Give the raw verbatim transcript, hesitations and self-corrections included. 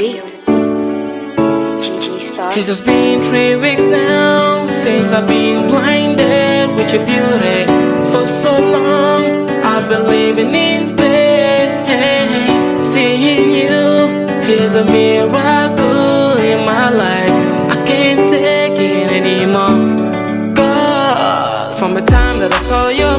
beat. Kiki Star. It's just been three weeks now since I've been blinded with your beauty. For so long I've been living in pain. Seeing you is a mirror.